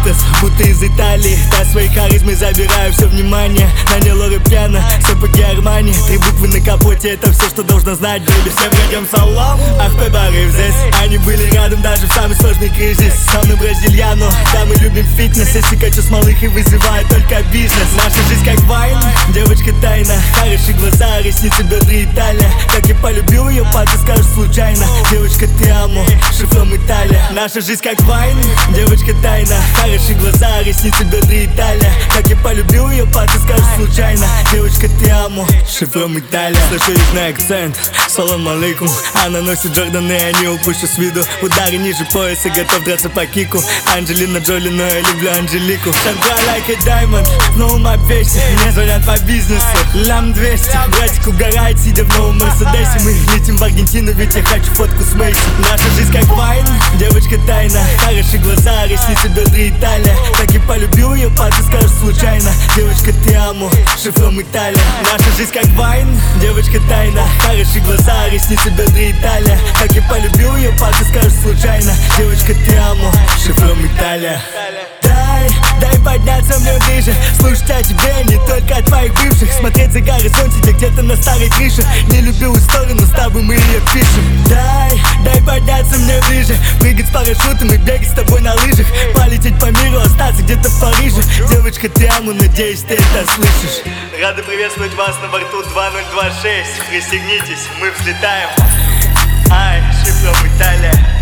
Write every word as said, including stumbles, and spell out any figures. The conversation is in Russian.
Лотос, будто из Италии. Та своей харизмой забираю все внимание. На ней Лора пьяна, сапоги Армани. Три буквы на капоте, это все, что должна знать, бэйби. Всем врагам салам, ах, подарив здесь. Они были рядом даже в самый сложный кризис. Со мной бразильяну, да, мы любим фитнес. Если качу с малых и вызывает только бизнес. Наша жизнь как вайн, девочка тайна. Хорошие глаза, ресницы, бедра и талия. Как я полюбил ее, па, ты скажешь случайно. Девочка, ты амо, шифром Италия. Наша жизнь как вайн, девочка тайна. Хорошие глаза, ресницы, бедра и талия. Как я полюбил ее, па, ты скажешь случайно. Девочка, ты амо, шифром Италия. Слышу южный акцент, салам алейкум. Она носит Джорданы, я не упущу с виду. Удары ниже пояса, готов драться по кику. Анджелина Джоли, но я люблю Анжелику. Шантра like a diamond, снова моя песня. Мне звонят по бизнесу, лям двести. Братик угорает, сидя в новом Мерседесе. Мы летим в Аргентину, ведь я хочу фотку с Мэйси. Наша жизнь как вайн, девочка тайна. Хорошие глаза, ресницы, бедра и талия. Так и полюбил ее, па, ты скажешь случайно. Девочка, ты амо, шифром Италия. Наша жизнь как вайн, девочка тайна. Хорошие глаза, ресницы, бедра и талия. Так и полюбил ее, па, ты скажешь случайно. Девочка, ты амо, шифром Италия. Дай, дай подняться мне ближе. Слушать о тебе, не только о твоих бывших. Смотреть за горизонт, сидя где-то на старой крыше. Не любил историю, но с тобой мы ее пишем. Дай, дай подняться мне ближе. Прыгать с парашютом и бегать с тобой на лыжах. Полететь по миру, остаться где-то в Париже. Девочка, ты амо, надеюсь, ты это слышишь. Рады приветствовать вас на борту два ноль два шесть. Пристегнитесь, мы взлетаем. Ай, шифром Италия.